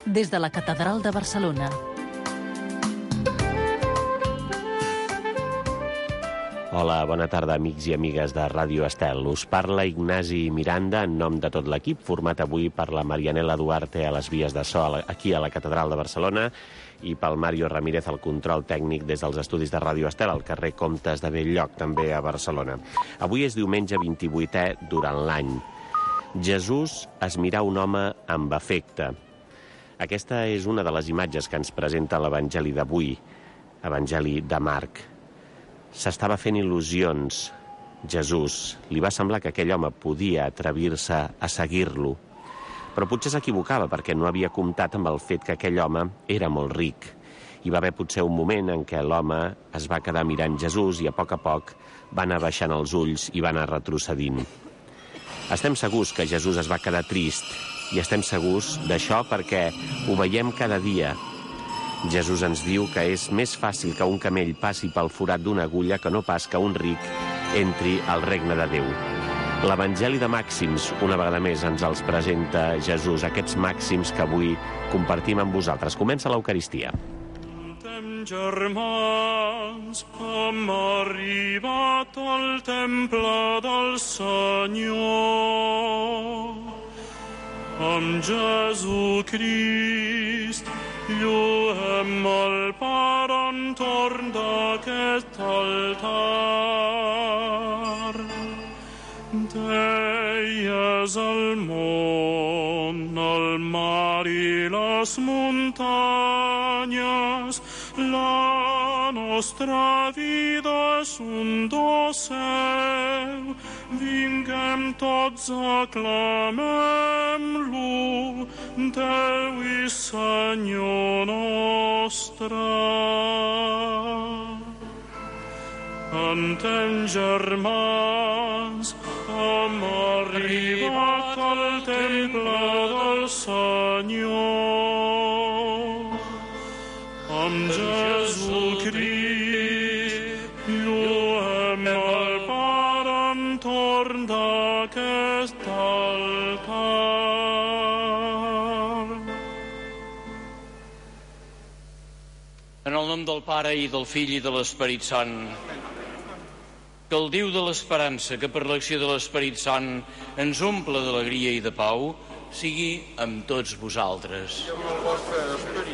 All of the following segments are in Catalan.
des de la Catedral de Barcelona. Hola, bona tarda, amics i amigues de Ràdio Estel. Us parla Ignasi Miranda en nom de tot l'equip, format avui per la Marianela Duarte a les vies de so aquí a la Catedral de Barcelona i pel Mario Ramírez al control tècnic des dels estudis de Ràdio Estel al carrer Comtes de Bell-lloc, també a Barcelona. Avui és diumenge 28è durant l'any. Jesús es mirà un home amb afecte. Aquesta és una de les imatges que ens presenta l'Evangeli d'avui, Evangeli de Marc. S'estava fent il·lusions. Jesús li va semblar que aquell home podia atrevir-se a seguir-lo. Però potser s'equivocava perquè no havia comptat amb el fet que aquell home era molt ric. Hi va haver potser un moment en què l'home es va quedar mirant Jesús i a poc va anar baixant els ulls i va anar retrocedint. Estem segurs que Jesús es va quedar trist i estem segurs d'això perquè ho veiem cada dia. Jesús ens diu que és més fàcil que un camell passi pel forat d'una agulla que no pas que un ric entri al regne de Déu. L'Evangeli de Màxims, una vegada més, ens els presenta Jesús, aquests màxims que avui compartim amb vosaltres. Comença l'Eucaristia. Germans, hem arribat al temple del Senyor. Amb Jesucrist lluem el Pare entorn d'aquest altar. Deies el món, el mar i les muntanyes, la nostra vida és un do seu. Vinguem tots, aclamem-lo, Déu i Senyor nostre. Entrem, germans, hem arribat al temple del Senyor. Amb Jesucrist lluem el Pare entorn d'aquest altar. En el nom del Pare i del Fill i de l'Esperit Sant, que el Déu de l'esperança, que per l'acció de l'Esperit Sant ens omple d'alegria i de pau, sigui amb tots vosaltres. I amb el vostre esperit.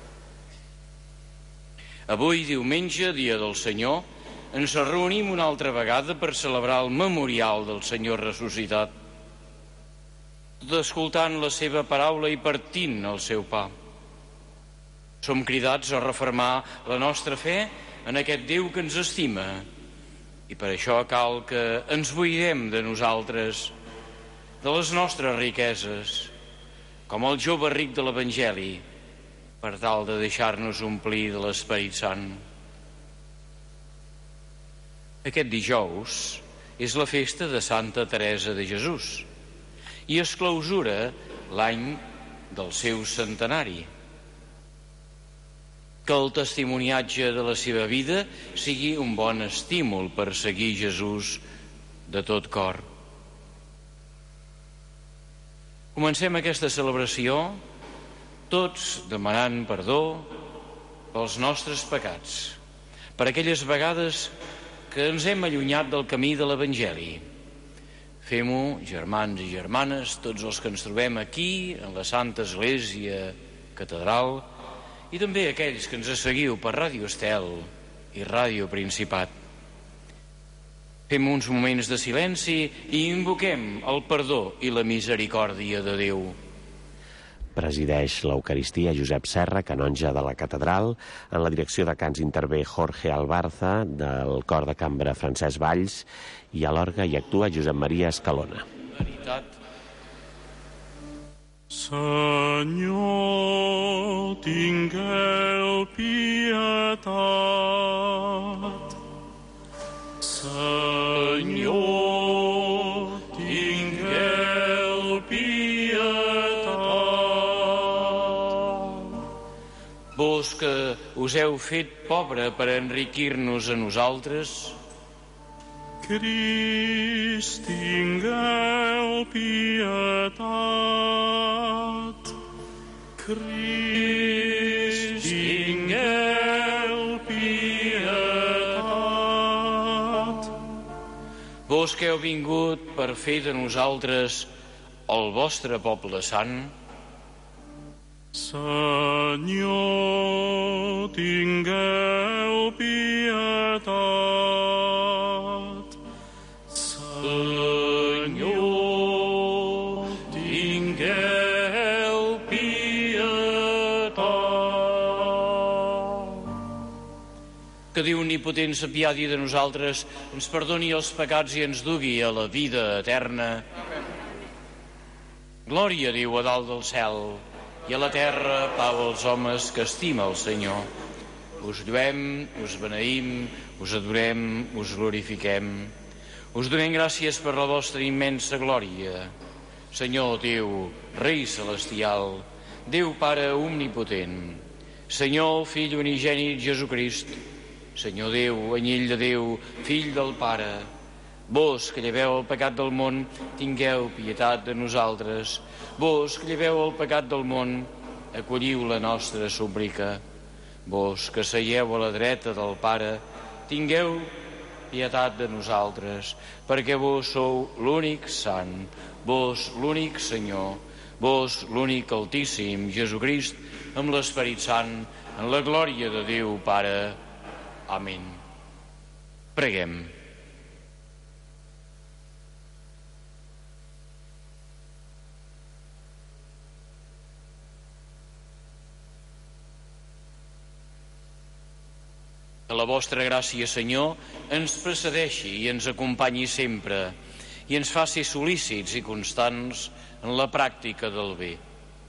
Avui, diumenge, dia del Senyor, ens reunim una altra vegada per celebrar el memorial del Senyor ressuscitat, escoltant la seva paraula i partint el seu pa. Som cridats a refermar la nostra fe en aquest Déu que ens estima, i per això cal que ens buidem de nosaltres, de les nostres riqueses, com el jove ric de l'Evangeli, per tal de deixar-nos omplir de l'Esperit Sant. Aquest dijous és la festa de Santa Teresa de Jesús i es clausura l'any del seu centenari. Que el testimoniatge de la seva vida sigui un bon estímul per seguir Jesús de tot cor. Comencem aquesta celebració tots demanant perdó pels nostres pecats, per aquelles vegades que ens hem allunyat del camí de l'Evangeli. Fem-ho, germans i germanes, tots els que ens trobem aquí, en la Santa Església Catedral, i també aquells que ens seguiu per Ràdio Estel i Ràdio Principat. Fem uns moments de silenci i invoquem el perdó i la misericòrdia de Déu. Presideix l'Eucaristia Josep Serra, canonge de la Catedral. En la direcció de cants intervé Jorge Albarza, del cor de cambra Francesc Valls, i a l'orgue hi actua Josep Maria Escalona. Senyor, tingueu pietat. Senyor, tingueu pietat. Vos que us heu fet pobre per enriquir-nos a nosaltres, Crist, tingueu pietat. Crist, tingueu pietat. Vos que heu vingut per fer de nosaltres el vostre poble sant, Senyor, tingueu pietat. Senyor, tingueu pietat. que Déu omnipotent s'apiadi de nosaltres, ens perdoni els pecats i ens dugui a la vida eterna. Glòria a Déu a dalt del cel i a la terra pau als homes que estima el Senyor. Us lluem, us beneïm, us adorem, us glorifiquem. Us donem gràcies per la vostra immensa glòria. Senyor Déu, Rei Celestial, Déu Pare Omnipotent, Senyor Fill Unigènit Jesucrist, Senyor Déu, Anyell de Déu, Fill del Pare, vos que lleveu el pecat del món, tingueu pietat de nosaltres. Vos que lleveu el pecat del món, acolliu la nostra súplica. Vos que seieu a la dreta del Pare, tingueu pietat de nosaltres, perquè vos sou l'únic sant, vos l'únic Senyor, vos l'únic Altíssim, Jesucrist, amb l'Esperit Sant, en la glòria de Déu Pare. Amén. Preguem. Que la vostra gràcia, Senyor, ens precedeixi i ens acompanyi sempre i ens faci sol·lícits i constants en la pràctica del bé.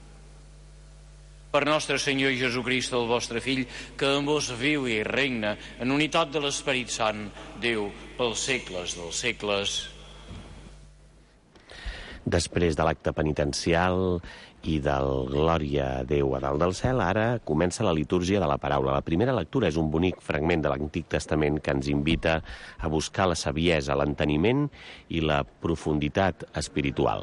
Per nostre Senyor Jesucrist, el vostre Fill, que en vos viu i regna en unitat de l'Esperit Sant, Déu, pels segles dels segles. Després de l'acte penitencial i del Glòria a Déu a dalt del cel, ara comença la litúrgia de la paraula. La primera lectura és un bonic fragment de l'Antic Testament que ens invita a buscar la saviesa, l'enteniment i la profunditat espiritual.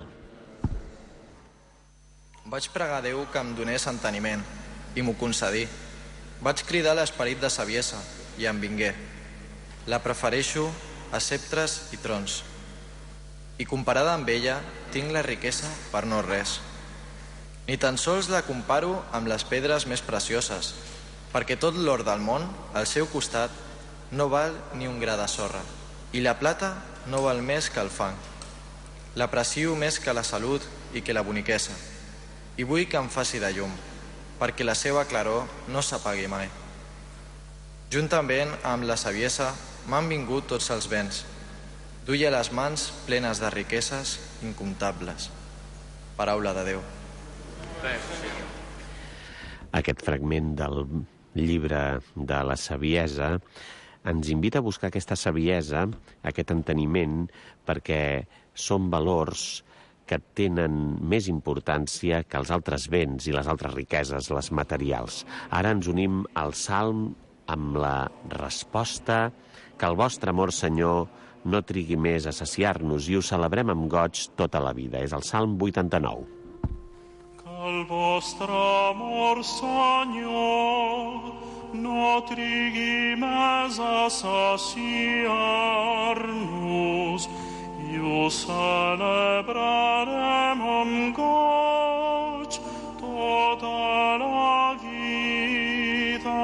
Vaig pregar a Déu que em donés enteniment, i m'ho concedí. Vaig cridar l'esperit de saviesa, i em vingué. La prefereixo a sceptres i trons. I comparada amb ella, tinc la riquesa per no res. Ni tan sols la comparo amb les pedres més precioses, perquè tot l'or del món, al seu costat, no val ni un gra de sorra, i la plata no val més que el fang. L'aprecio més que la salut i que la boniquesa, i vull que em faci de llum, perquè la seva claror no s'apagui mai. Juntament amb la saviesa m'han vingut tots els béns. Duia les mans plenes de riqueses incomptables. Paraula de Déu. Aquest fragment del llibre de la saviesa ens invita a buscar aquesta saviesa, aquest enteniment, perquè són valors que tenen més importància que els altres béns i les altres riqueses, les materials. Ara ens unim al Salm amb la resposta que el vostre amor, Senyor, no trigui més a saciar-nos i ho celebrem amb goig tota la vida. És el Salm 89. Que el vostre amor, Senyor, no trigui més a saciar-nos i ho celebrarem amb goig tota la vida.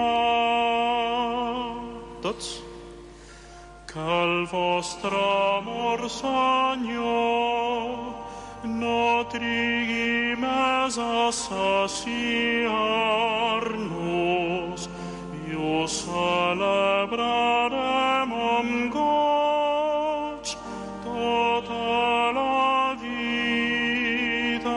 Tots? Que el vostre amor, Senyor, no trigui més a saciar-nos i ho celebrarem amb goig tota la vida.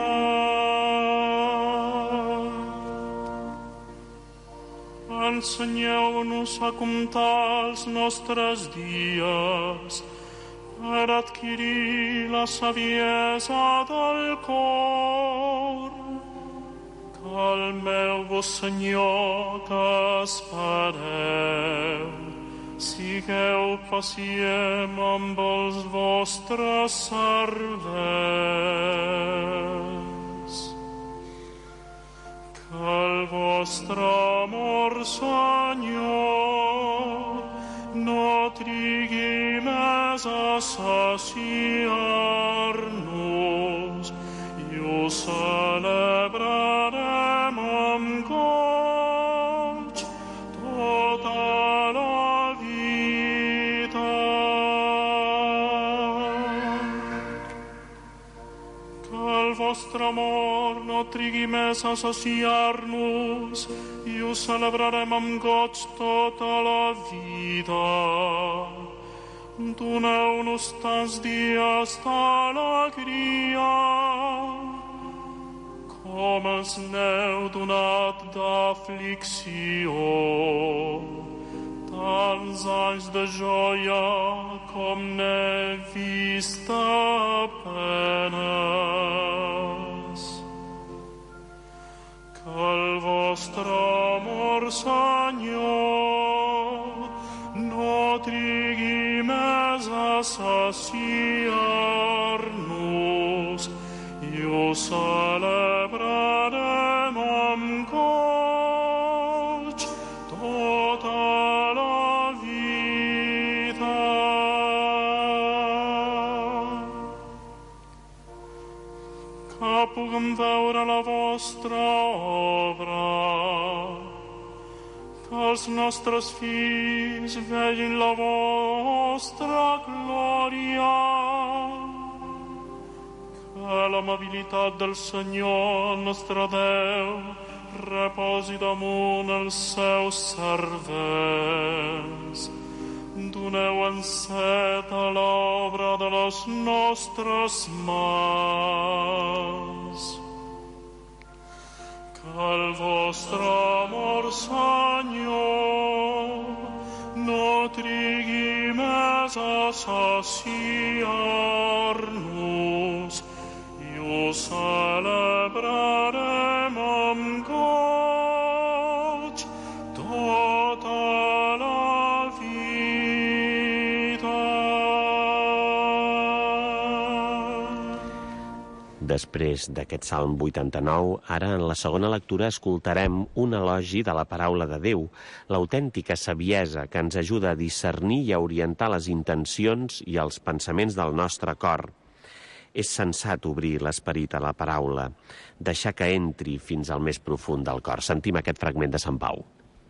Ensenyeu-nos a comptar els nostres dies per adquirir la saviesa del cor. Calmeu-vos, Senyor, que espereu. Sigueu pacient amb els vostres servents. Que el vostre amor, Senyor, no trigui més a saciar-nos i ho celebrarem amb goig tota la vida. Que el vostre amor no trigui més a saciar-nos i ho celebrarem amb goig tota la vida. Doneu-nos tants dies d'alegria com els n'heu donat d'aflicció, tants anys de joia com n'he vist a penes. Que el vostre amor, Senyor, no trigui més a saciar-nos i ho celebrarem amb goig tota la vida. Que puguem veure la vostra obra, que els nostres fills vegin la vostra glòria, que l'amabilitat del Senyor, nostre Déu, reposi damunt els seus servents. Doneu encet a l'obra de les nostres mans. Que el vostre amor, Senyor, no trigui més a saciar-nos i ho celebrarem amb goig tota la vida. Després d'aquest Salm 89, ara en la segona lectura escoltarem un elogi de la paraula de Déu, l'autèntica saviesa que ens ajuda a discernir i a orientar les intencions i els pensaments del nostre cor. És sensat obrir l'esperit a la paraula, deixar que entri fins al més profund del cor. Sentim aquest fragment de Sant Pau.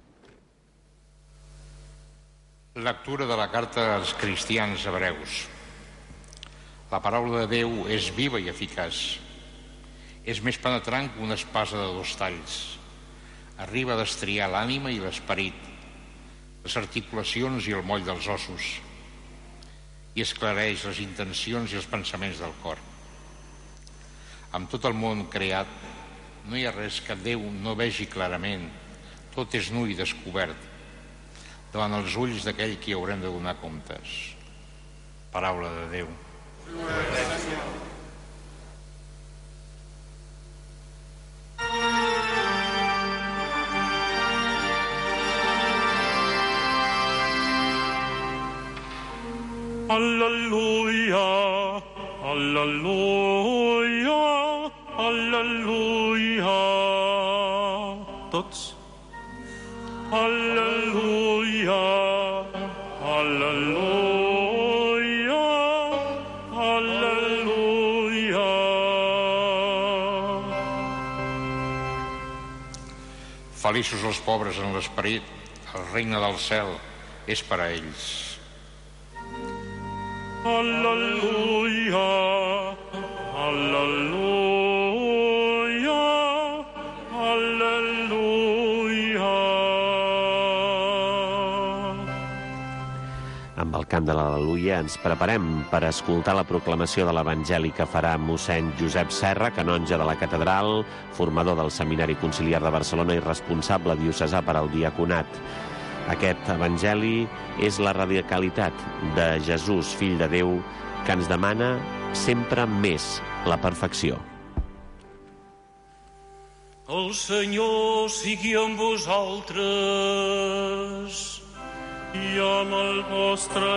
Lectura de la carta als cristians hebreus. La paraula de Déu és viva i eficaç. És més penetrant que una espasa de 2 talls. Arriba a destriar l'ànima i l'esperit, les articulacions i el moll dels ossos, i esclareix les intencions i els pensaments del cor. Amb tot el món creat, no hi ha res que Déu no vegi clarament. Tot és nu i descobert davant els ulls d'aquell qui haurem de donar comptes. Paraula de Déu. Alleluia, alleluia, alleluia. Tots. Alleluia, alleluia, alleluia. Feliços els pobres en l'esperit, el regne del cel és per a ells. Alleluia, alleluia, alleluia. Amb el cant de l'Al·leluia ens preparem per escoltar la proclamació de l'Evangeli que farà mossèn Josep Serra, canonge de la catedral, formador del Seminari Conciliar de Barcelona i responsable diocesà per al diaconat. Aquest Evangeli és la radicalitat de Jesús, fill de Déu, que ens demana sempre més la perfecció. El Senyor sigui amb vosaltres i amb el vostre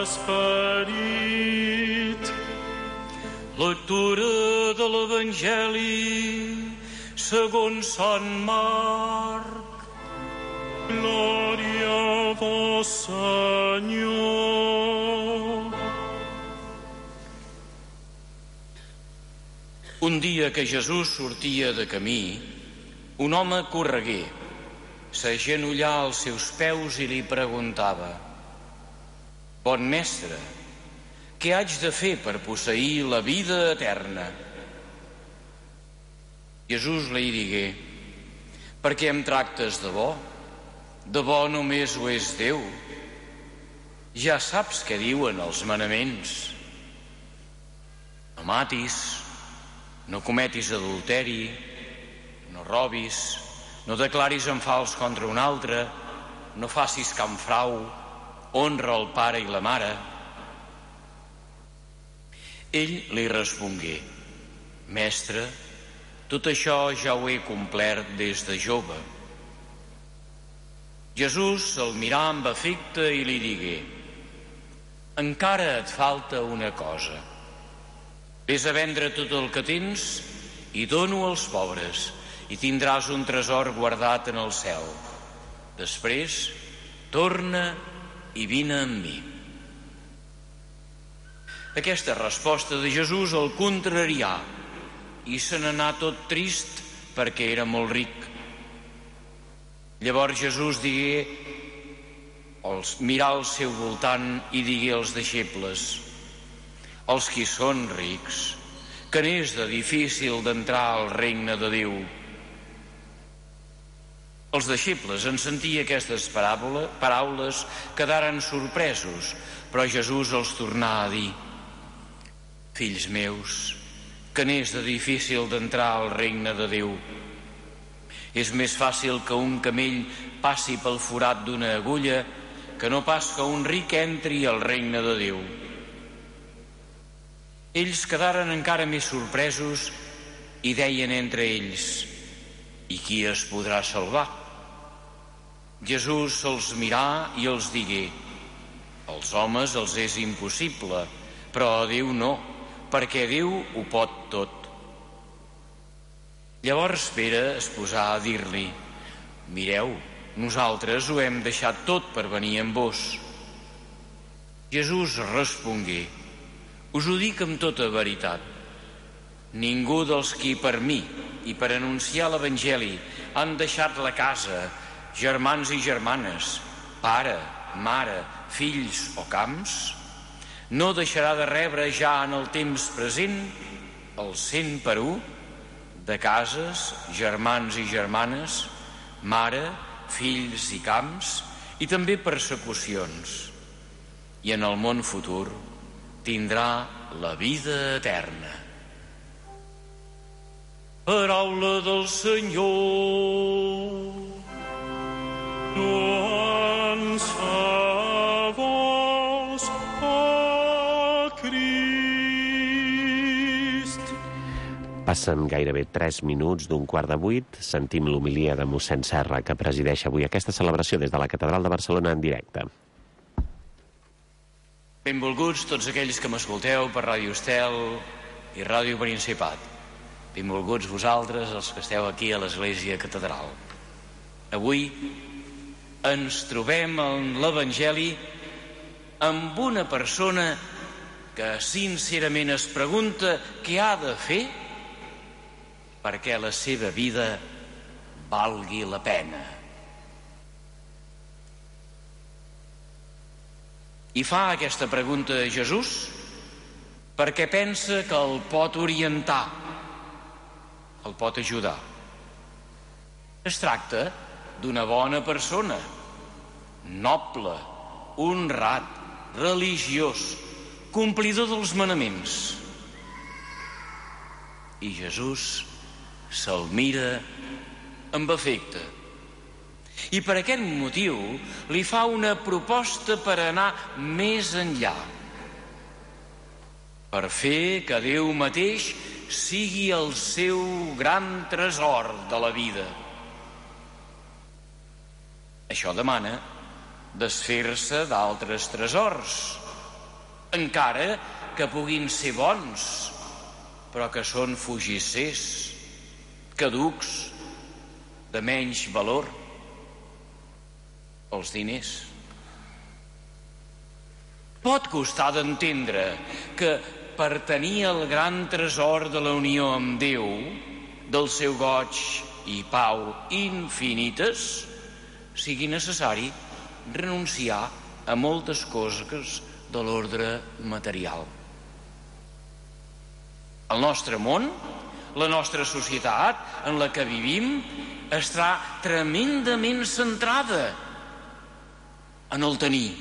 esperit. Lectura de l'Evangeli segons Sant Marc. Glòria a vos, Senyor. Un dia que Jesús sortia de camí, un home corregué, s'agenollà als seus peus i li preguntava: Bon mestre, què haig de fer per posseir la vida eterna? Jesús li digué: Per què em tractes de bo? De bo només ho és Déu. Ja saps què diuen els manaments. No matis, no cometis adulteri, no robis, no declaris en fals contra un altre, no facis cap frau, honra el pare i la mare. Ell li respongué: Mestre, tot això ja ho he complert des de jove. Jesús el mirà amb afecte i li digué: Encara et falta una cosa. Ves a vendre tot el que tens i dona-ho als pobres, i tindràs un tresor guardat en el cel. Després, torna i vine amb mi. Aquesta resposta de Jesús el contrarià i se n'anà tot trist perquè era molt ric. Llavors Jesús mirà al seu voltant i digué als deixebles: Els qui són rics, que n'és de difícil d'entrar al regne de Déu. Els deixebles, en sentir aquestes paraules, quedaren sorpresos, però Jesús els tornà a dir: Fills meus, que n'és de difícil d'entrar al regne de Déu. És més fàcil que un camell passi pel forat d'una agulla que no pas que un ric entri al regne de Déu. Ells quedaren encara més sorpresos i deien entre ells: I qui es podrà salvar? Jesús se'ls mirà i els digué: Als homes els és impossible, però a Déu no, perquè Déu ho pot tot. Llavors Pere es posà a dir-li: Mireu, nosaltres ho hem deixat tot per venir amb vos. Jesús respongué: Us ho dic amb tota veritat. Ningú dels qui per mi i per anunciar l'Evangeli han deixat la casa, germans i germanes, pare, mare, fills o camps, no deixarà de rebre ja en el temps present el 100 per 1 de cases, germans i germanes, mare, fills i camps, i també persecucions. I en el món futur tindrà la vida eterna. Paraula del Senyor. Loança a vos, a Crist. Passen gairebé 3 minuts d'un 7:15. Sentim l'homilia de mossèn Serra, que presideix avui aquesta celebració des de la Catedral de Barcelona en directe. Benvolguts tots aquells que m'escolteu per Ràdio Estel i Ràdio Principat. Benvolguts vosaltres, els que esteu aquí a l'Església Catedral. Avui ens trobem en l'Evangeli amb una persona que sincerament es pregunta què ha de fer perquè la seva vida valgui la pena. I fa aquesta pregunta a Jesús perquè pensa que el pot orientar, el pot ajudar. Es tracta d'una bona persona, noble, honrat, religiós, complidor dels manaments. I Jesús se'l mira amb afecte. I per aquest motiu li fa una proposta per anar més enllà, per fer que Déu mateix sigui el seu gran tresor de la vida. Això demana desfer-se d'altres tresors, encara que puguin ser bons, però que són fugissers, caducs, de menys valor, els diners. Pot costar d'entendre que per tenir el gran tresor de la unió amb Déu, del seu goig i pau infinites, sigui necessari renunciar a moltes coses de l'ordre material. El nostre món, la nostra societat en la que vivim, està tremendament centrada en el tenir.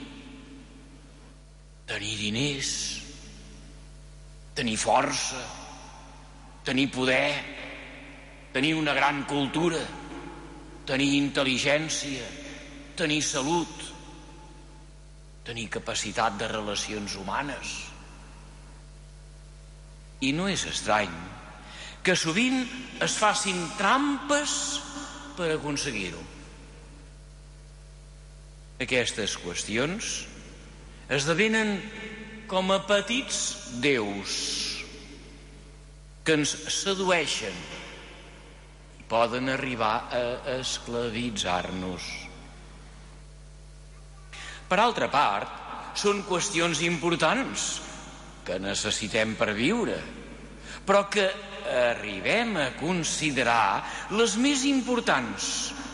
Tenir diners, tenir força, tenir poder, tenir una gran cultura, tenir intel·ligència, tenir salut, tenir capacitat de relacions humanes. I no és estrany que sovint es facin trampes per aconseguir-ho. Aquestes qüestions esdevenen com a petits déus que ens sedueixen i poden arribar a esclavitzar-nos. Per altra part, són qüestions importants que necessitem per viure, però que arribem a considerar les més importants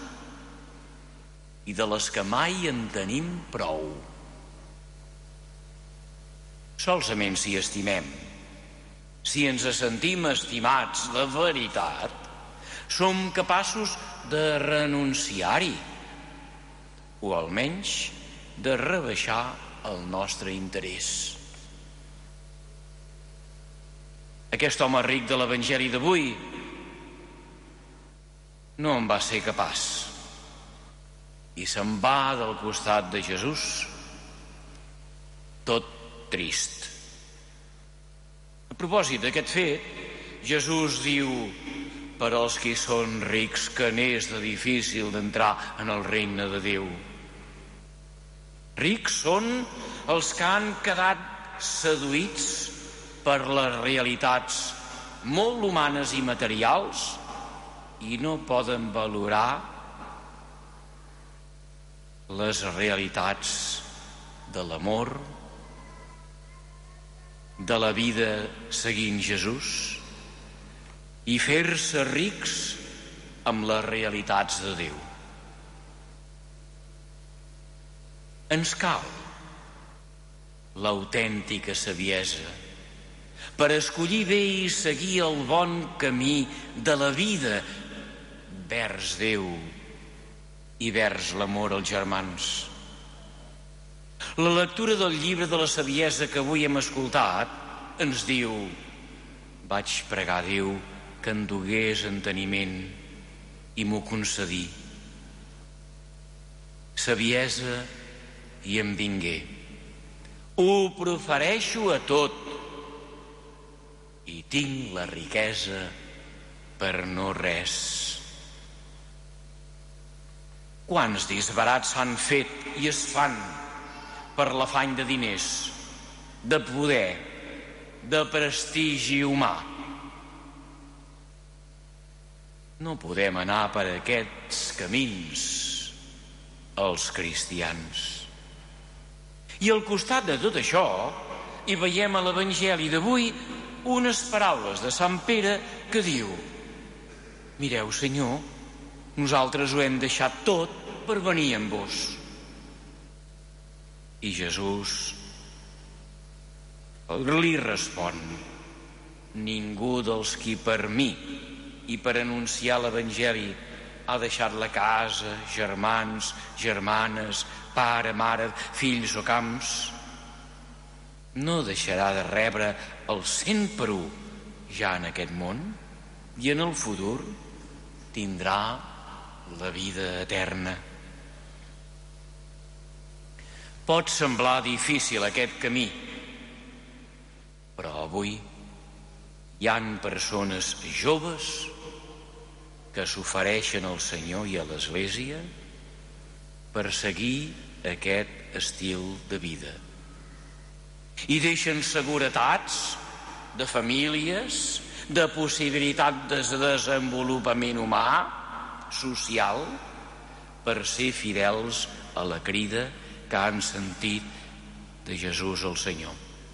i de les que mai en tenim prou. Solament si estimem, si ens sentim estimats de veritat, som capaços de renunciar-hi, o almenys de rebaixar el nostre interès. Aquest home ric de l'Evangeli d'avui no en va ser capaç i se'n va del costat de Jesús tot trist. A propòsit d'aquest fet, Jesús diu: per als qui són rics que n'és de difícil d'entrar en el regne de Déu. Rics són els que han quedat seduïts per les realitats molt humanes i materials i no poden valorar les realitats de l'amor, de la vida seguint Jesús i fer-se rics amb les realitats de Déu. Ens cal l'autèntica saviesa per escollir bé i seguir el bon camí de la vida vers Déu i vers l'amor als germans. La lectura del llibre de la saviesa que avui hem escoltat ens diu: vaig pregar a Déu que em donés enteniment i m'ho concedí. Saviesa i em vingué. Ho prefereixo a tot i tinc la riquesa per no res. Quants disbarats s'han fet i es fan per l'afany de diners, de poder, de prestigi humà. No podem anar per aquests camins els cristians. I al costat de tot això hi veiem a l'Evangeli d'avui unes paraules de Sant Pere que diu: mireu, Senyor, nosaltres ho hem deixat tot per venir amb vos. I Jesús li respon: ningú dels qui per mi i per anunciar l'Evangeli ha deixat la casa, germans, germanes, pare, mare, fills o camps, no deixarà de rebre el 100% ja en aquest món i en el futur tindrà la vida eterna. Pot semblar difícil aquest camí, però avui hi han persones joves que s'ofereixen al Senyor i a l'Església per seguir aquest estil de vida. I deixen seguretats de famílies, de possibilitat de desenvolupament humà, social, per ser fidels a la crida que han sentit de Jesús el Senyor.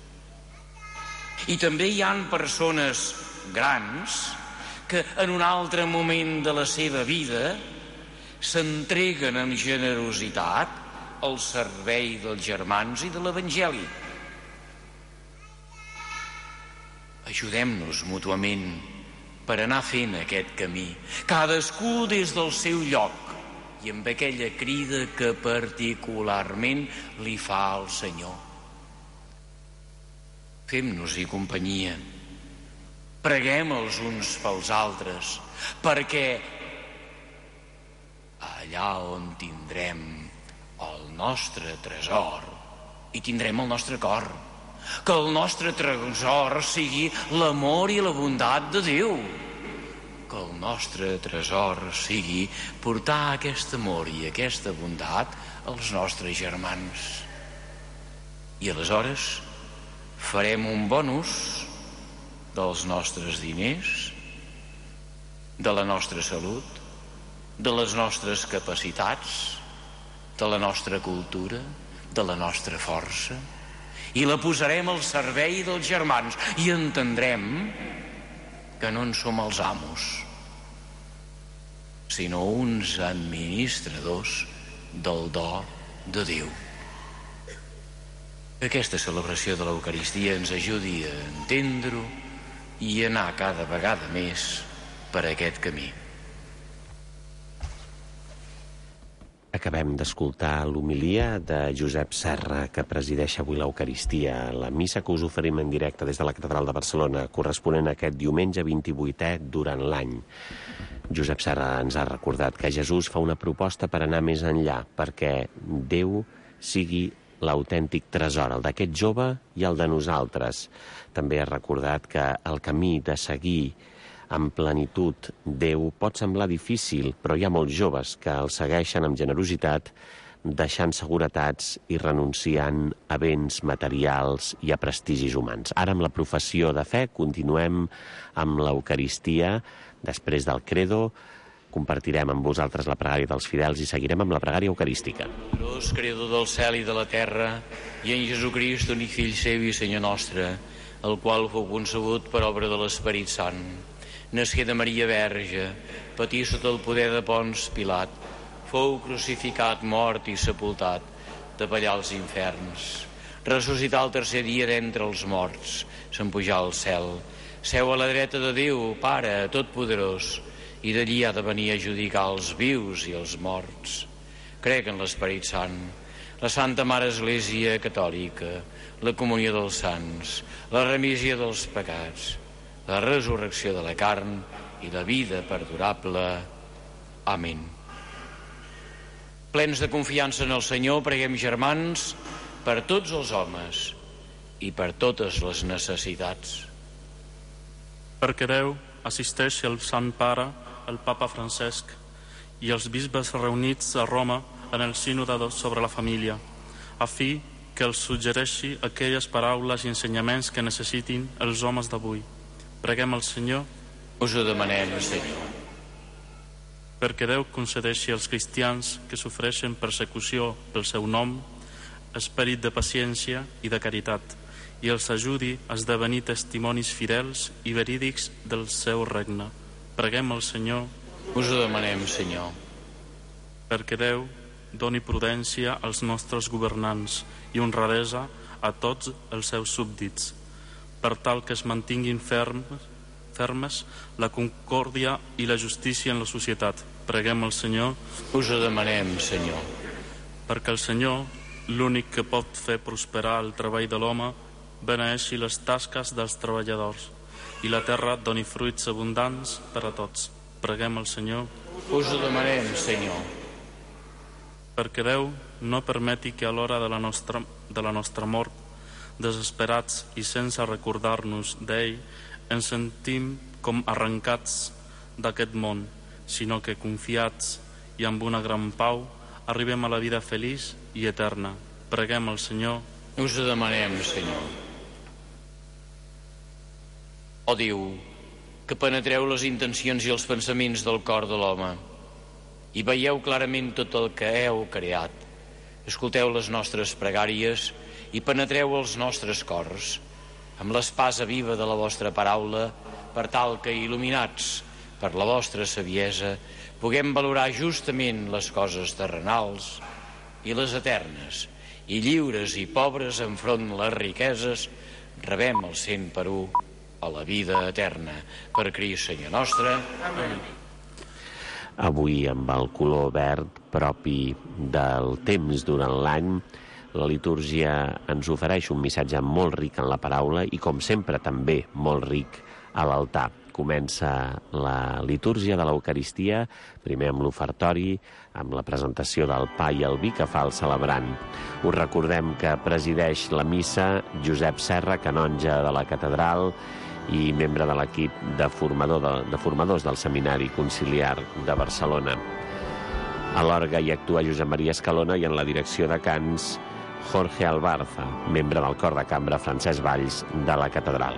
I també hi han persones grans que en un altre moment de la seva vida s'entreguen amb generositat al servei dels germans i de l'Evangeli. Ajudem-nos mútuament per anar fent aquest camí, cadascú des del seu lloc i amb aquella crida que particularment li fa al Senyor. Fem-nos-hi companyia, preguem els uns pels altres, perquè allà on tindrem el nostre tresor, hi tindrem el nostre cor. Que el nostre tresor sigui l'amor i la bondat de Déu. Que el nostre tresor sigui portar aquest amor i aquesta bondat als nostres germans. I aleshores farem un bon ús dels nostres diners, de la nostra salut, de les nostres capacitats, de la nostra cultura, de la nostra força, i la posarem al servei dels germans i entendrem que no en som els amos, sinó uns administradors del do de Déu. Que aquesta celebració de l'Eucaristia ens ajudi a entendre-ho i anar cada vegada més per aquest camí. Acabem d'escoltar l'homilia de Josep Serra, que presideix avui l'Eucaristia, la missa que us oferim en directe des de la Catedral de Barcelona, corresponent a aquest diumenge 28è durant l'any. Josep Serra ens ha recordat que Jesús fa una proposta per anar més enllà, perquè Déu sigui l'autèntic tresor, el d'aquest jove i el de nosaltres. També ha recordat que el camí de seguir amb plenitud Déu pot semblar difícil, però hi ha molts joves que el segueixen amb generositat, deixant seguretats i renunciant a béns materials i a prestigis humans. Ara, amb la professió de fe, continuem amb l'Eucaristia. Després del credo, compartirem amb vosaltres la pregària dels fidels i seguirem amb la pregària eucarística. Gros creador del cel i de la terra, i en Jesucrist, únic fill seu i Senyor nostre, el qual fou concebut per obra de l'Esperit Sant, nasqué de Maria Verge, patí sota el poder de Pons Pilat, fou crucificat, mort i sepultat, tapallà als inferns, ressuscità el tercer dia d'entre els morts, se'n pujà al cel, seu a la dreta de Déu, Pare Totpoderós, i d'allí ha de venir a judicar els vius i els morts. Crec en l'Esperit Sant, la Santa Mare Església Catòlica, la comunió dels sants, la remissió dels pecats, la resurrecció de la carn i la vida perdurable. Amén. Plens de confiança en el Senyor, preguem, germans, per tots els homes i per totes les necessitats. Perquè Déu assisteixi el Sant Pare, el Papa Francesc i els bisbes reunits a Roma en el sínode sobre la família, a fi que els suggereixi aquelles paraules i ensenyaments que necessitin els homes d'avui. Preguem al Senyor. Us ho demanem, Senyor. Perquè Déu concedeixi als cristians que sofreixen persecució pel seu nom esperit de paciència i de caritat i els ajudi a esdevenir testimonis fidels i verídics del seu regne. Preguem al Senyor. Us ho demanem, Senyor. Perquè Déu doni prudència als nostres governants i honradesa a tots els seus súbdits, per tal que es mantinguin fermes la concòrdia i la justícia en la societat. Preguem al Senyor. Us ho demanem, Senyor. Perquè el Senyor, l'únic que pot fer prosperar el treball de l'home, beneeixi les tasques dels treballadors i la terra doni fruits abundants per a tots. Preguem al Senyor. Us ho demanem, Senyor. Perquè Déu no permeti que a l'hora de la nostra mort, desesperats i sense recordar-nos d'ell, ens sentim com arrencats d'aquest món, sinó que confiats i amb una gran pau arribem a la vida feliç i eterna. Preguem al Senyor. Us ho demanem, Senyor. Ó Déu, que penetreu les intencions i els pensaments del cor de l'home i veieu clarament tot el que heu creat. Escolteu les nostres pregàries i penetreu els nostres cors amb l'espasa viva de la vostra paraula, per tal que, il·luminats per la vostra saviesa, puguem valorar justament les coses terrenals i les eternes, i lliures i pobres enfront les riqueses, rebem el 100 a la vida eterna. Per Crist, Senyor nostre. Amén. Avui, amb el color verd propi del temps durant l'any, la litúrgia ens ofereix un missatge molt ric en la paraula i, com sempre, també molt ric a l'altar. Comença la litúrgia de l'Eucaristia, primer amb l'ofertori, amb la presentació del pa i el vi que fa el celebrant. Us recordem que presideix la missa Josep Serra, canonge de la catedral i membre de l'equip de formadors del Seminari Conciliar de Barcelona. A l'orgue hi actua Josep Maria Escalona i en la direcció de cants Jorge Albarza, membre del cor de cambra Francesc Valls de la catedral.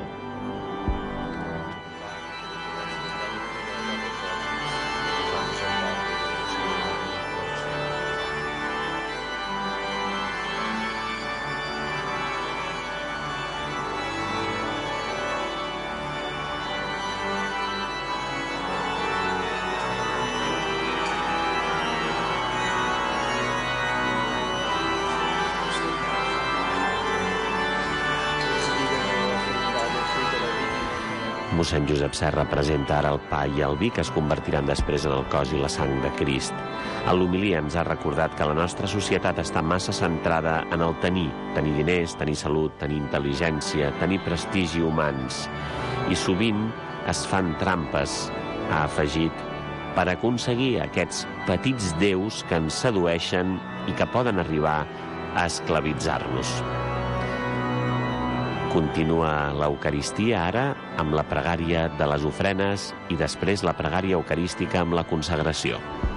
Mossèn Josep Serra presenta ara el pa i el vi que es convertiran després en el cos i la sang de Crist. A l'homilia ens ha recordat que la nostra societat està massa centrada en el tenir diners, tenir salut, tenir intel·ligència, tenir prestigi humans. I sovint es fan trampes, ha afegit, per aconseguir aquests petits déus que ens sedueixen i que poden arribar a esclavitzar-nos. Continua l'Eucaristia ara amb la pregària de les ofrenes i després la pregària eucarística amb la consagració.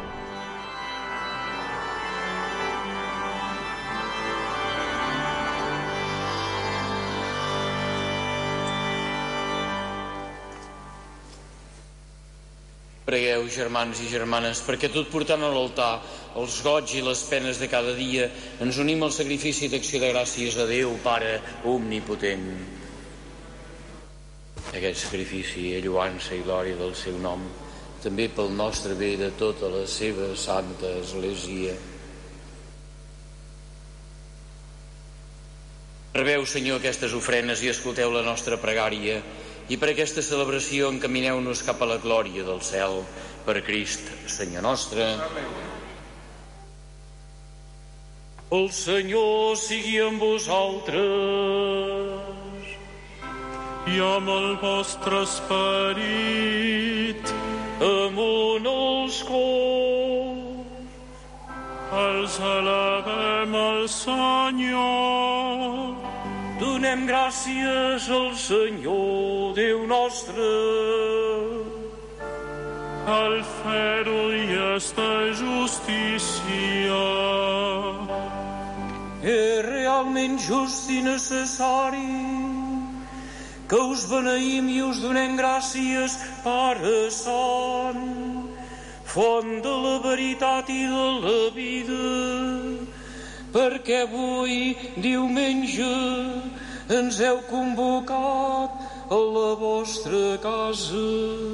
Pregueu, germans i germanes, perquè tot portant a l'altar els goig i les penes de cada dia ens unim al sacrifici d'acció de gràcies a Déu, Pare omnipotent. Aquest sacrifici, lloança i glòria del seu nom, també pel nostre bé de tota la seva santa Església. Rebeu, Senyor, aquestes ofrenes i escolteu la nostra pregària, i per aquesta celebració encamineu-nos cap a la glòria del cel, per Crist, Senyor nostre. Amén. El Senyor sigui amb vosaltres i amb el vostre esperit. Amunt els cors, els elevem al Senyor. Donem gràcies al Senyor, Déu nostre. Al fer-ho i és de justícia. És realment just i necessari que us beneïm i us donem gràcies, Pare Sant, font de la veritat i de la vida, perquè avui, diumenge, ens heu convocat a la vostra casa.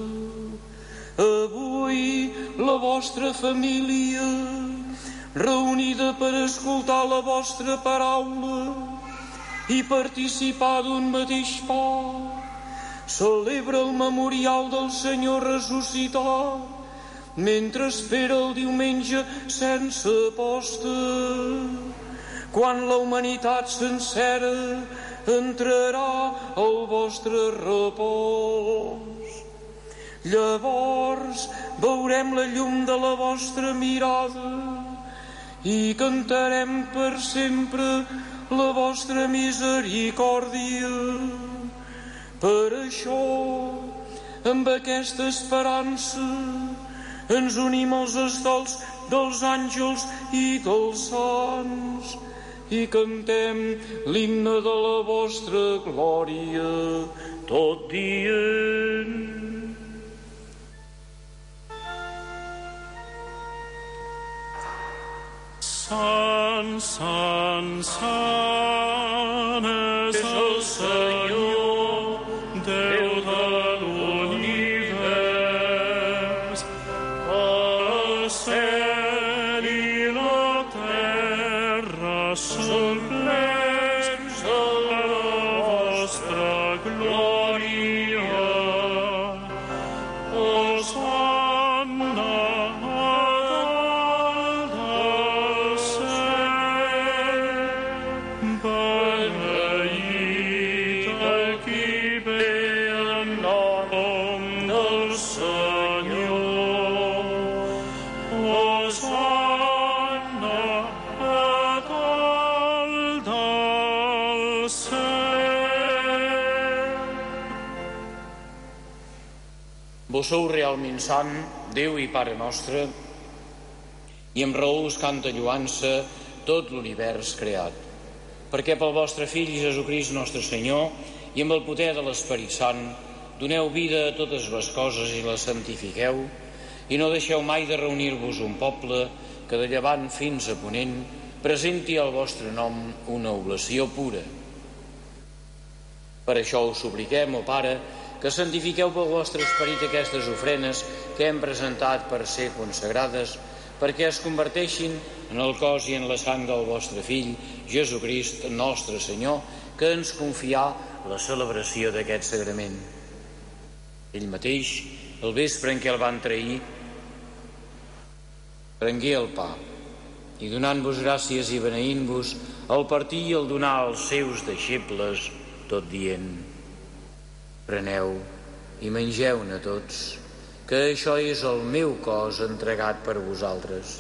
Avui, la vostra família, reunida per escoltar la vostra paraula i participar d'un mateix pa, celebra el memorial del Senyor ressuscitat, mentre espera el diumenge sense posta, quan la humanitat sencera entrarà al vostre repòs. Llavors veurem la llum de la vostra mirada i cantarem per sempre la vostra misericòrdia. Per això, amb aquesta esperança, ens unim als estols dels àngels i dels sants i cantem l'himne de la vostra glòria, tot dient: Sant, sant, sant és el Senyor, Déu de l'univers. El cel i la terra són plens de la vostra glòria. Hosanna Vos sou realment sant, Déu i Pare nostre, i amb raó us canta lloança tot l'univers creat, perquè pel vostre Fill Jesucrist nostre Senyor i amb el poder de l'Esperit Sant doneu vida a totes les coses i les santifiqueu, i no deixeu mai de reunir-vos un poble que de llevant fins a ponent presenti al vostre nom una oblació pura. Per això us supliquem, ó Pare, que santifiqueu pel vostre esperit aquestes ofrenes que hem presentat per ser consagrades, perquè es converteixin en el cos i en la sang del vostre Fill, Jesucrist, nostre Senyor, que ens confià la celebració d'aquest sagrament. Ell mateix, el vespre en què el van trair, prengué el pa i donant-vos gràcies i beneint-vos, el partí i el donar als seus deixebles, tot dient: preneu i mengeu-ne tots, que això és el meu cos entregat per vosaltres.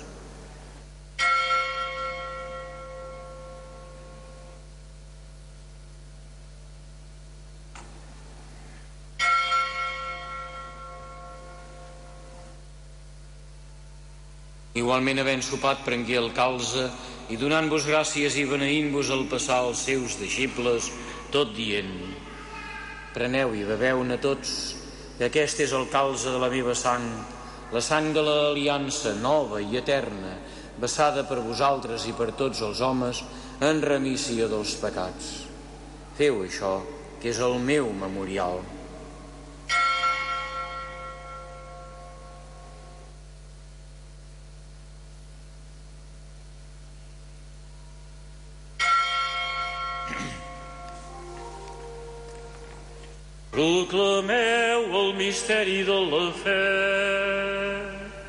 Igualment, havent sopat, prengué el calze i donant-vos gràcies i beneint-vos el passar als seus deixebles, tot dient: preneu i beveu-ne tots, que aquest és el calze de la meva sang, la sang de l'aliança nova i eterna, vessada per vosaltres i per tots els homes en remissió dels pecats. Feu això, que és el meu memorial. Proclameu el misteri de la fe.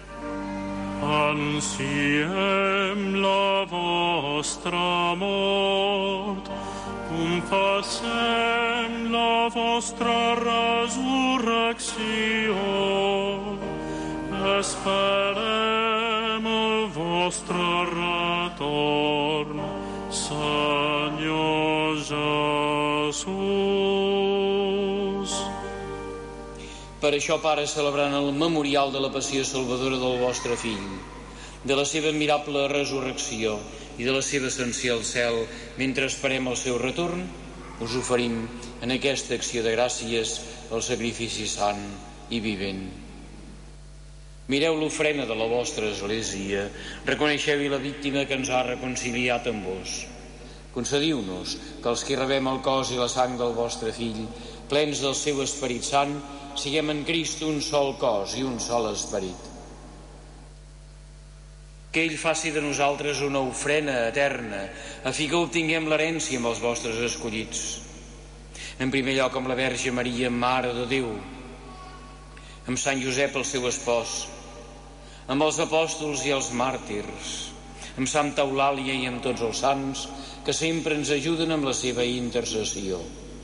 Ansiem la vostra mort, confessem la vostra resurrecció, esperem el vostre retorn, Senyor Jesús. Per això, Pare, celebrant el memorial de la passió salvadora del vostre Fill, de la seva admirable resurrecció i de la seva ascensió al cel, mentre esperem el seu retorn, us oferim en aquesta acció de gràcies el sacrifici sant i vivent. Mireu l'ofrena de la vostra Església, reconeixeu-hi la víctima que ens ha reconciliat amb vos. Concediu-nos que els que rebem el cos i la sang del vostre Fill, plens del seu Esperit Sant, siguem en Crist un sol cos i un sol esperit. Que ell faci de nosaltres una ofrena eterna, a fi que obtinguem l'herència amb els vostres escollits. En primer lloc amb la Verge Maria, Mare de Déu, amb Sant Josep, el seu espòs, amb els apòstols i els màrtirs, amb Santa Eulàlia i amb tots els sants que sempre ens ajuden amb la seva intercessió.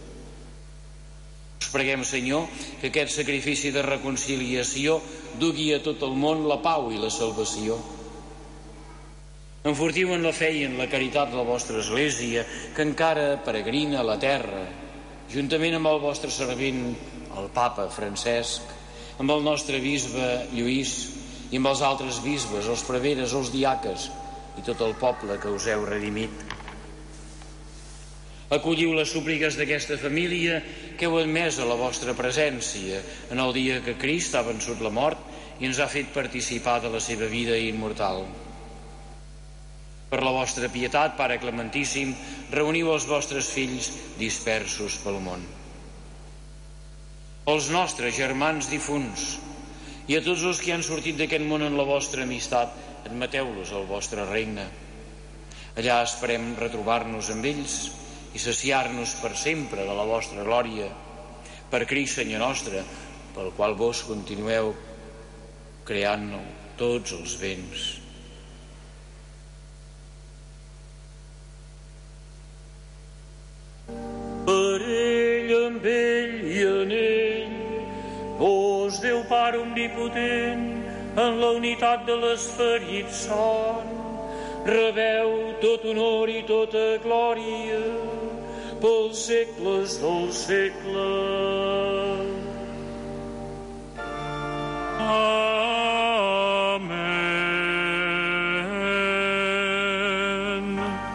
Us preguem, Senyor, que aquest sacrifici de reconciliació dugui a tot el món la pau i la salvació. Enfortiu en la fe i en la caritat de la vostra Església, que encara peregrina a la terra, juntament amb el vostre servent, el Papa Francesc, amb el nostre bisbe Lluís i amb els altres bisbes, els preveres, els diaques i tot el poble que us heu redimit. Acolliu les súpliques d'aquesta família que heu admès a la vostra presència en el dia que Crist ha vençut la mort i ens ha fet participar de la seva vida immortal. Per la vostra pietat, Pare Clementíssim, reuniu els vostres fills dispersos pel món. Els nostres germans difunts i a tots els que han sortit d'aquest món en la vostra amistat, admeteu-los al vostre regne. Allà esperem retrobar-nos amb ells i saciar-nos per sempre de la vostra glòria. Per Crist, Senyor nostre, pel qual vos continueu creant-ne tots els béns. Per ell, amb ell i en ell, vos, Déu Pare omnipotent, en la unitat de l'Esperit Sant, rebeu tot honor i tota glòria pels segles dels segles. Amén.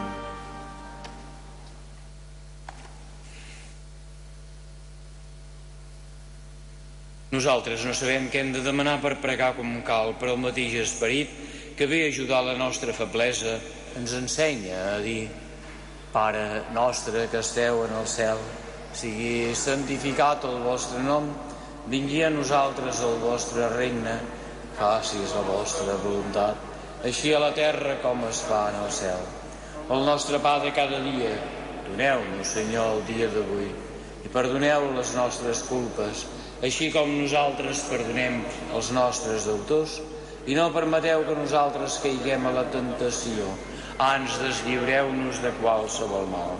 Nosaltres no sabem què hem de demanar per pregar com cal, però el mateix Esperit que ve a ajudar la nostra feblesa ens ensenya a dir: Pare nostre que esteu en el cel, sigui santificat el vostre nom, vingui a nosaltres el vostre regne, facis la vostra voluntat, així a la terra com es fa en el cel. El nostre pa de cada dia, doneu-nos, Senyor, el dia d'avui, i perdoneu les nostres culpes, així com nosaltres perdonem els nostres deutors, i no permeteu que nosaltres caiguem a la tentació, ans deslliureu-nos de qualsevol mal.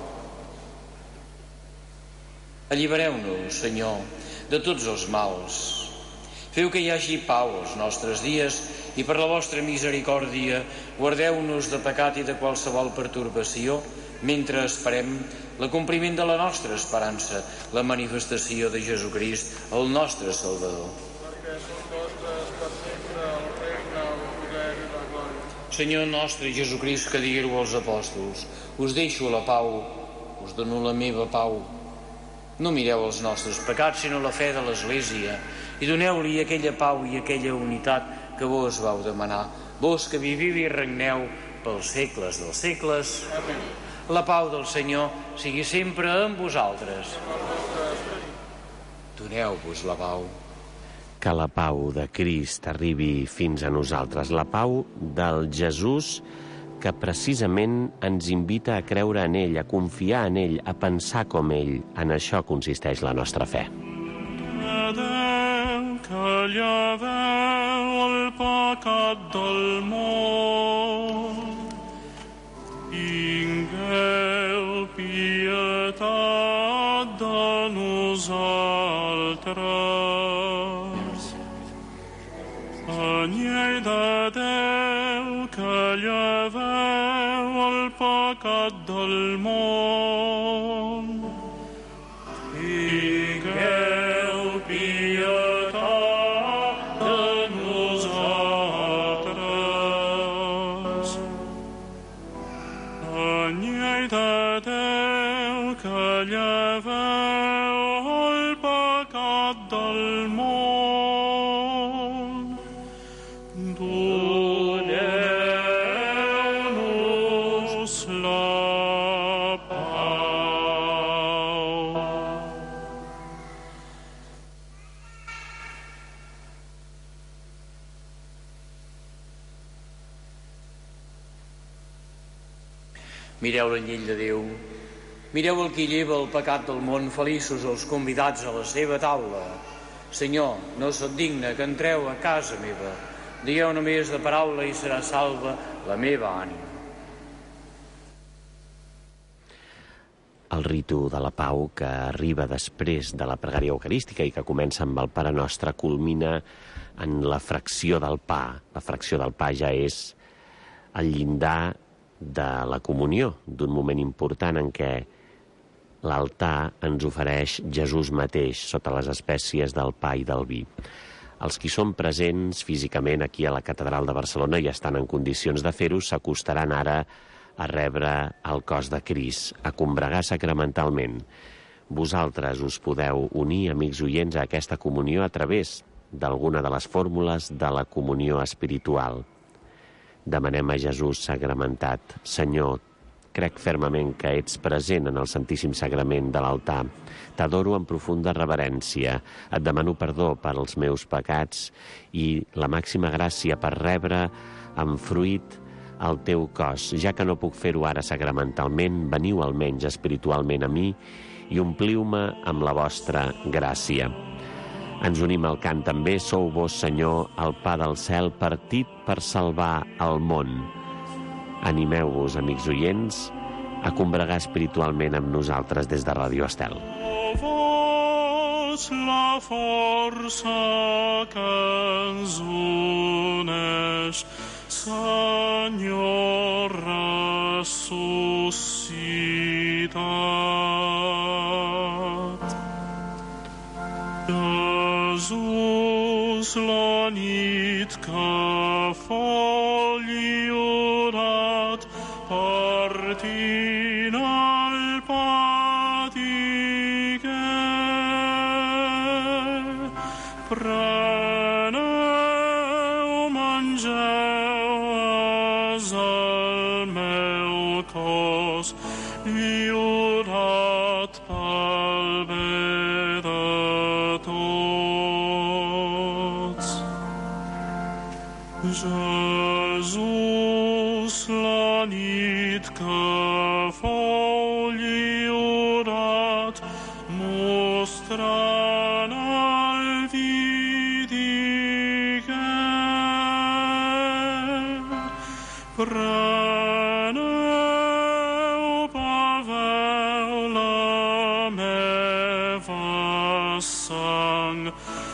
Allibereu-nos, Senyor, de tots els mals. Feu que hi hagi pau als nostres dies i per la vostra misericòrdia guardeu-nos de pecat i de qualsevol pertorbació mentre esperem l'acompliment de la nostra esperança, la manifestació de Jesucrist, el nostre Salvador. Perquè són vostres per sempre el regne, el poder i la glòria. Senyor nostre Jesucrist, que digueu als apòstols: us deixo la pau, us dono la meva pau. No mireu els nostres pecats, sinó la fe de l'Església, i doneu-li aquella pau i aquella unitat que vos vau demanar, vos que viviu i regneu pels segles dels segles. Amén. La pau del Senyor sigui sempre amb vosaltres. Doneu-vos la pau. Que la pau de Crist arribi fins a nosaltres, la pau del Jesús que precisament ens invita a creure en ell, a confiar en ell, a pensar com ell. En això consisteix la nostra fe. Déu que lleveu el pecat del món, tingueu pietat de nosaltres. Anyell de Déu que lleveu el pecat del món, tingueu pietat de nosaltres. Anyell de Déu que lleveu el pecat del món, doneu-nos la pau. Mireu l'anyell de Déu, mireu el qui lleva el pecat del món, feliços els convidats a la seva taula. Senyor, no sóc digne que entreu a casa meva, digueu només la paraula i serà salva la meva ànima. El ritu de la pau que arriba després de la pregària eucarística i que comença amb el Pare Nostre culmina en la fracció del pa. La fracció del pa ja és el llindar de la comunió, d'un moment important en què l'altar ens ofereix Jesús mateix sota les espècies del pa i del vi. Els qui són presents físicament aquí a la Catedral de Barcelona i estan en condicions de fer-ho s'acostaran ara a rebre el cos de Crist, a combregar sacramentalment. Vosaltres us podeu unir, amics oients, a aquesta comunió a través d'alguna de les fórmules de la comunió espiritual. Demanem a Jesús sagramentat. Senyor, crec fermament que ets present en el Santíssim Sagrament de l'altar. T'adoro amb profunda reverència. Et demano perdó per als meus pecats i la màxima gràcia per rebre amb fruit el teu cos. Ja que no puc fer-ho ara sacramentalment, veniu almenys espiritualment a mi i ompliu-me amb la vostra gràcia. Ens unim al cant també. Sou vos, Senyor, el pa del cel, partit per salvar el món. Animeu-vos, amics oients, a combregar espiritualment amb nosaltres des de Ràdio Estel. Vos la força que ens uneix, Senyor ressuscitat. Jesús, la nit que fou lliurat, partint el pa digué: preneu, mengeu, és el meu cos, lliurat pel bé de tots. Jesús, la nit que fou lliurat, mostrant el vi digué: preneu, beveu la meva sang,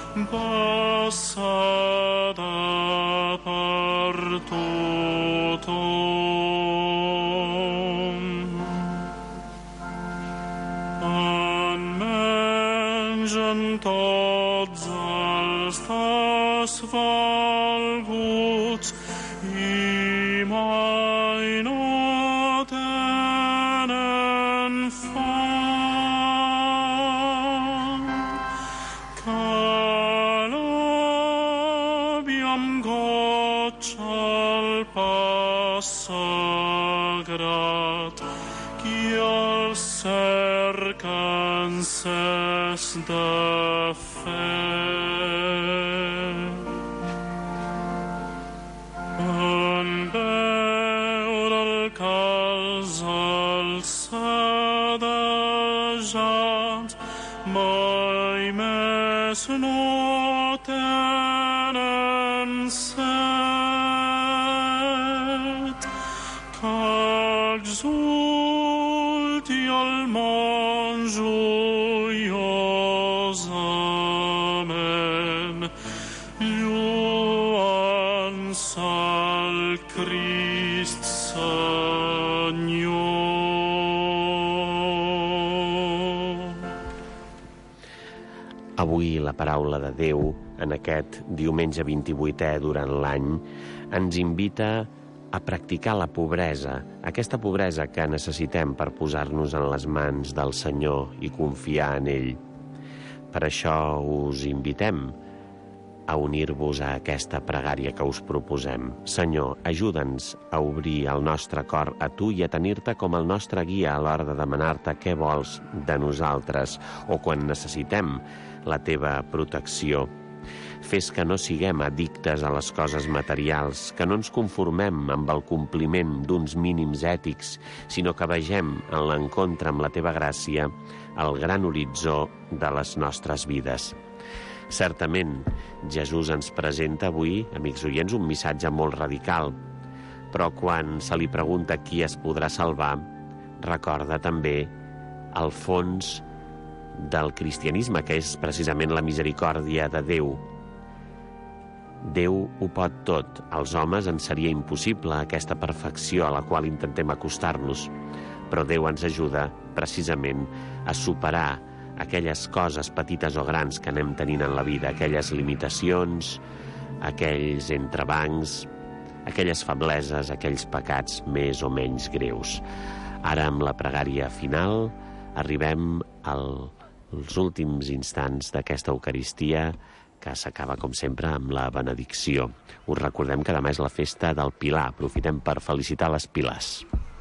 passada per tothom. En mengen tots els desvalguts i mai no tenen fam. Amb goig al pa sagrat, qui el cerca encès de fe. En veure el cas alçadejat, mai més no tenen set, que exulti el món joiosament, lluant-se al Crist Senyor. Avui la paraula de Déu, en aquest diumenge 28è durant l'any, ens invita a practicar la pobresa, aquesta pobresa que necessitem per posar-nos en les mans del Senyor i confiar en ell. Per això us invitem a unir-vos a aquesta pregària que us proposem. Senyor, ajuda'ns a obrir el nostre cor a tu i a tenir-te com el nostre guia a l'hora de demanar-te què vols de nosaltres o quan necessitem la teva protecció. Fes que no siguem addictes a les coses materials, que no ens conformem amb el compliment d'uns mínims ètics, sinó que vegem en l'encontre amb la teva gràcia el gran horitzó de les nostres vides. Certament, Jesús ens presenta avui, amics oients, un missatge molt radical, però quan se li pregunta qui es podrà salvar, recorda també el fons del cristianisme, que és precisament la misericòrdia de Déu. Déu ho pot tot. Als homes ens seria impossible aquesta perfecció a la qual intentem acostar-nos, però Déu ens ajuda precisament a superar aquelles coses petites o grans que anem tenint en la vida, aquelles limitacions, aquells entrebancs, aquelles febleses, aquells pecats més o menys greus. Ara, amb la pregària final, arribem als últims instants d'aquesta Eucaristia que s'acaba, com sempre, amb la benedicció. Us recordem que demà és la festa del Pilar. Aprofitem per felicitar les Pilars.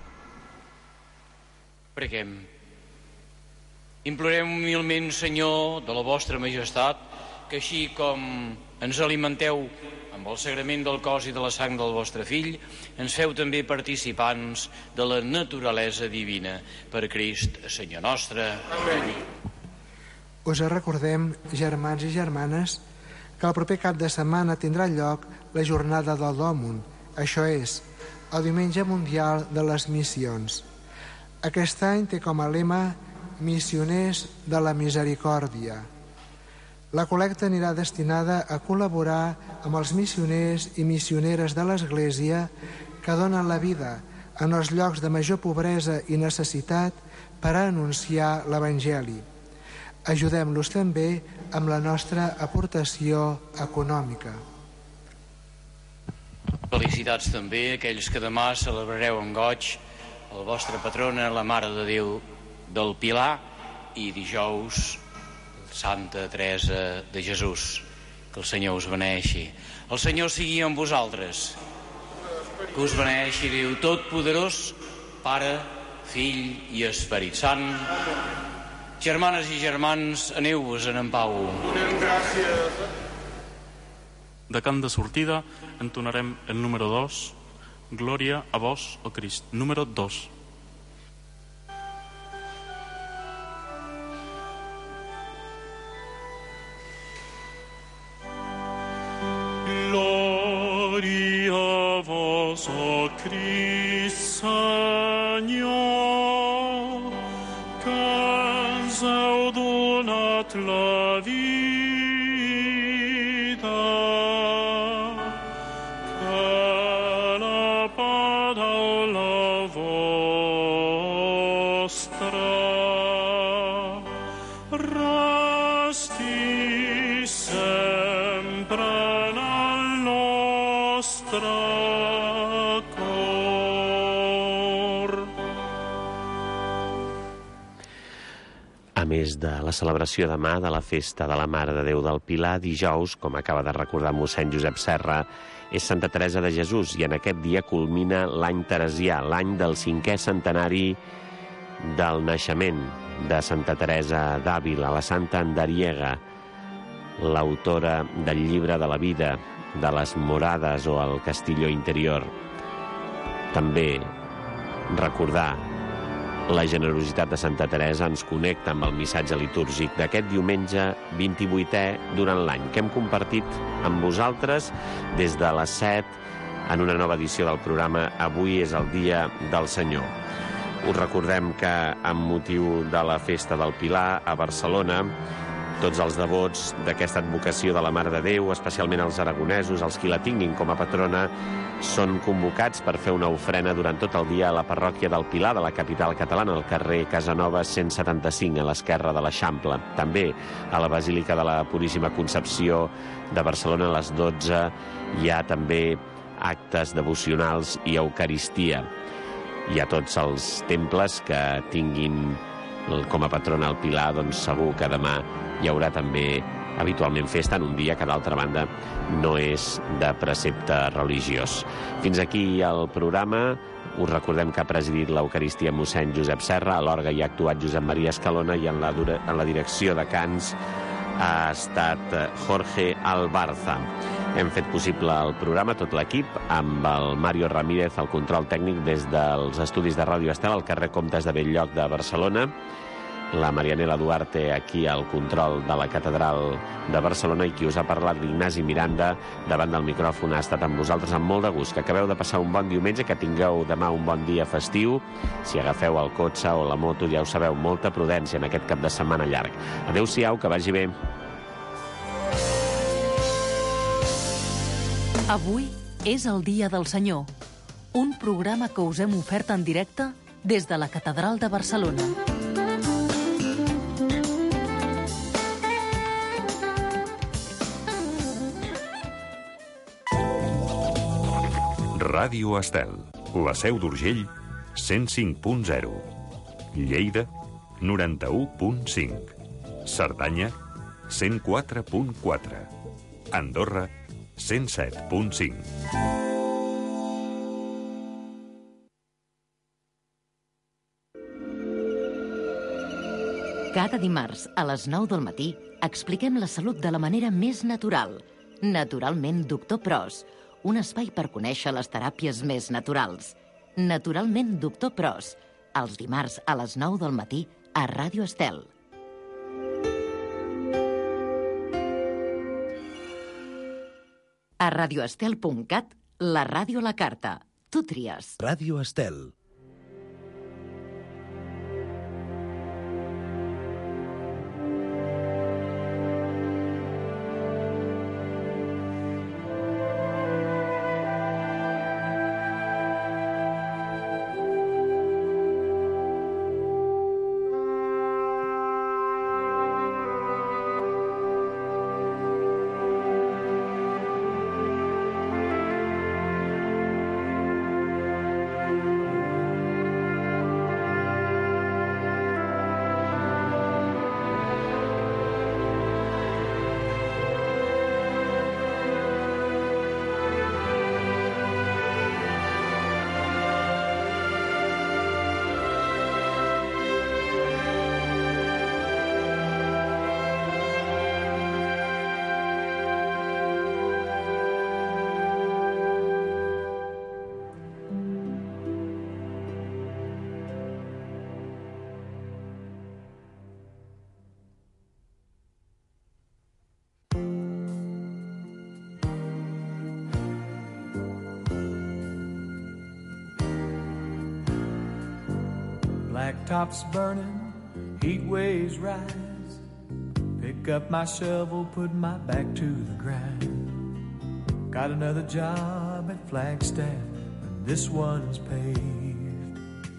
Preguem. Implorem humilment, Senyor, de la vostra majestat, que així com ens alimenteu amb el sagrament del cos i de la sang del vostre fill, ens feu també participants de la naturalesa divina. Per Crist, Senyor nostre. Amén. Us recordem, germans i germanes, que el proper cap de setmana tindrà lloc la jornada del Dòmund, això és, el Diumenge Mundial de les Missions. Aquest any té com a lema Missioners de la Misericòrdia. La col·lecta anirà destinada a col·laborar amb els missioners i missioneres de l'Església que donen la vida en els llocs de major pobresa i necessitat per a anunciar l'Evangeli. Ajudem-los també amb la nostra aportació econòmica. Felicitats també a aquells que demà celebrareu amb goig el vostre patrona, la Mare de Déu del Pilar, i dijous Santa Teresa de Jesús. Que el Senyor us beneixi. El Senyor sigui amb vosaltres. Que us beneixi Déu Totpoderós, Pare, Fill i Esperit Sant. Germanes i germans, aneu-vos en pau. Donem gràcies. De cant de sortida entonarem el número 2, Glòria a vos, o Crist. Número 2. Gloria a vos, o Crist, Senyor, que ens heu donat la vida, que la paraula vostra resti sempre en el nostre cor. A més de la celebració demà de la festa de la Mare de Déu del Pilar, dijous, com acaba de recordar mossèn Josep Serra, és Santa Teresa de Jesús, i en aquest dia culmina l'any teresià, l'any del 5è centenari del naixement de Santa Teresa d'Àvila, la santa andariega, l'autora del llibre de la vida, de les morades o el castillo interior. També recordar la generositat de Santa Teresa ens connecta amb el missatge litúrgic d'aquest diumenge 28è durant l'any, que hem compartit amb vosaltres des de les 7 en una nova edició del programa Avui és el dia del Senyor. Us recordem que amb motiu de la festa del Pilar a Barcelona, tots els devots d'aquesta advocació de la Mare de Déu, especialment els aragonesos, els qui la tinguin com a patrona, són convocats per fer una ofrena durant tot el dia a la parròquia del Pilar de la capital catalana, al carrer Casanova 175, a l'esquerra de l'Eixample. També a la Basílica de la Puríssima Concepció de Barcelona a les 12 hi ha també actes devocionals i eucaristia. I a tots els temples que tinguin com a patrona el Pilar, doncs segur que demà hi haurà també habitualment festa en un dia que, d'altra banda, no és de precepte religiós. Fins aquí el programa. Us recordem que ha presidit l'Eucaristia mossèn Josep Serra, a l'orgue hi ha actuat Josep Maria Escalona i en la direcció de cants ha estat Jorge Albarza. Hem fet possible el programa, tot l'equip, amb el Mario Ramírez, el control tècnic des dels estudis de Ràdio Estel al carrer Comtes de Bell-lloc de Barcelona, la Marianela Duarte aquí al control de la Catedral de Barcelona, i qui us ha parlat, l'Ignasi Miranda, davant del micròfon ha estat amb vosaltres amb molt de gust. Que acabeu de passar un bon diumenge, que tingueu demà un bon dia festiu. Si agafeu el cotxe o la moto, ja ho sabeu, molta prudència en aquest cap de setmana llarg. Adéu-siau, que vagi bé. Avui és el dia del Senyor, un programa que us hem ofert en directe des de la Catedral de Barcelona. Ràdio Estel, la Seu d'Urgell, 105.0. Lleida, 91.5. Cerdanya, 104.4. Andorra, 107.5. Cada dimarts a les 9 del matí expliquem la salut de la manera més natural. Naturalment, Doctor Pros, un espai per conèixer les teràpies més naturals. Naturalment, Doctor Pros, els dimarts a les 9 del matí a Ràdio Estel. A radioestel.cat, la ràdio a la carta. Tu tries. Ràdio Estel. Blacktop's burning, heat waves rise. Pick up my shovel, put my back to the grind. Got another job at Flagstaff, and this one's paved.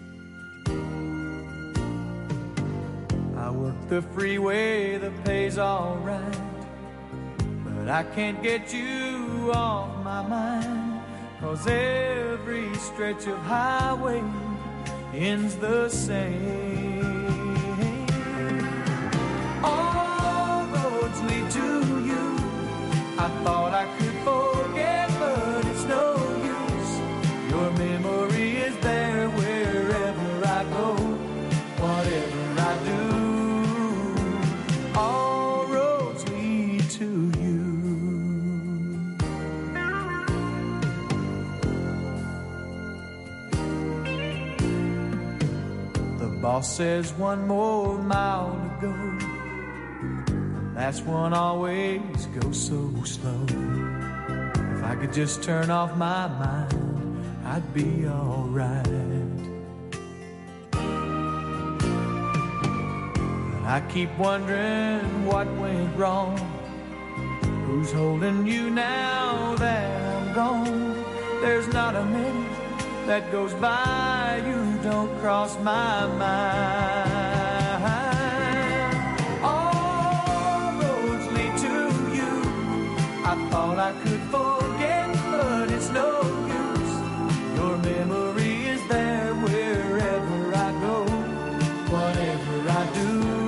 I work the freeway, the pay's alright, but I can't get you off my mind, 'cause every stretch of highway ends the same. All roads lead to you. I thought I could forget, but it's no use. Your memory is there wherever I go, whatever I do. All roads lead to you. Boss says one more mile to go. The last one always goes so slow. If I could just turn off my mind, I'd be alright. But I keep wondering what went wrong. Who's holding you now that I'm gone? There's not a minute that goes by you don't cross my mind. All roads lead to you. I thought I could forget, but it's no use. Your memory is there wherever I go, whatever I do.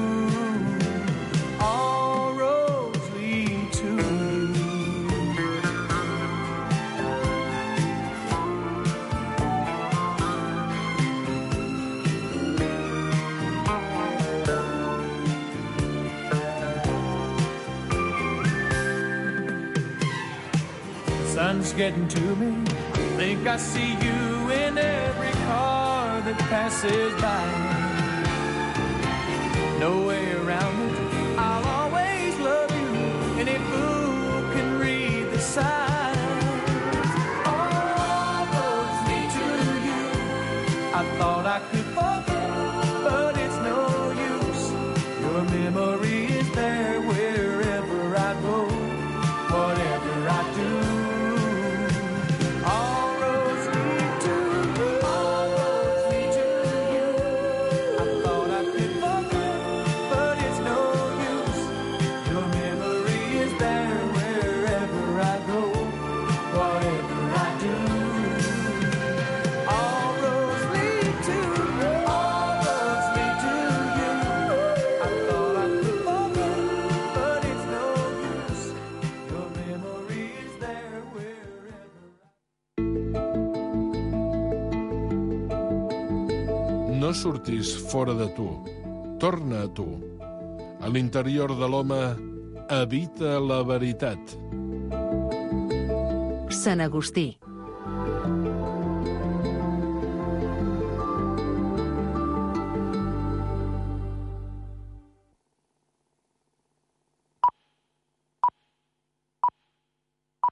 All roads lead to sun's getting to me. Think I see you in every car that passes by. No way around it, I'll always love you. Any fool can read the signs. All roads lead to you. I thought I could forget, but it's no use. Your memory is there wherever I go, whatever I do. All roads lead to you. All roads lead to you. I thought I could forget, but it's no use. Your memory is there wherever I go, whatever I do. All roads lead to you. no surtis fora de tu, torna a tu. A l'interior de l'home habita la veritat. Sant Agustí.